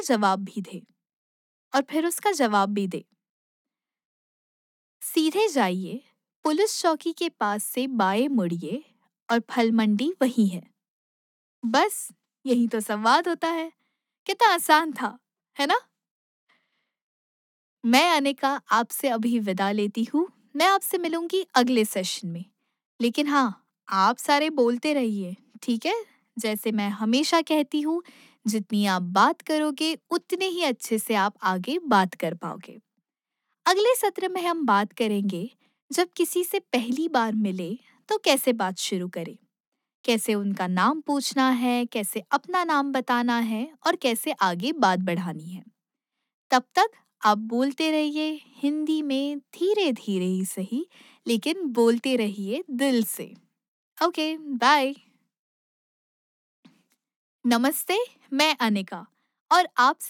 जवाब भी दे और फिर उसका जवाब भी दे। सीधे जाइए, पुलिस चौकी के पास से बाएं मुड़िए और फल मंडी वही है। बस यही तो संवाद होता है। कितना आसान था, है ना? मैं अनिका आपसे अभी विदा लेती हूँ। मैं आपसे मिलूंगी अगले सेशन में। लेकिन हाँ, आप सारे बोलते रहिए, ठीक है? जैसे मैं हमेशा कहती हूँ, जितनी आप बात करोगे उतने ही अच्छे से आप आगे बात कर पाओगे। अगले सत्र में हम बात करेंगे, जब किसी से पहली बार मिले तो कैसे बात शुरू करें, कैसे उनका नाम पूछना है, कैसे अपना नाम बताना है और कैसे आगे बात बढ़ानी है। तब तक आप बोलते रहिए हिंदी में, धीरे धीरे ही सही, लेकिन बोलते रहिए दिल से। Okay, bye. नमस्ते, मैं अनिका और आपसे